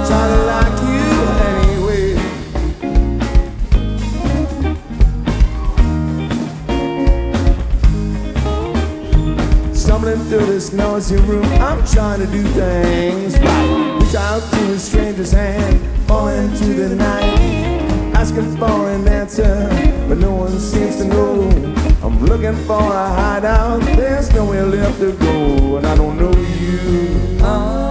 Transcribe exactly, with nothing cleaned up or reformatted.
try to like you anyway. Stumbling through this noisy room, I'm trying to do things right. Reach out to a stranger's hand, fall into the night, asking for an answer, but no one seems to know. I'm looking for a hideout, there's nowhere left to go, and I don't know you.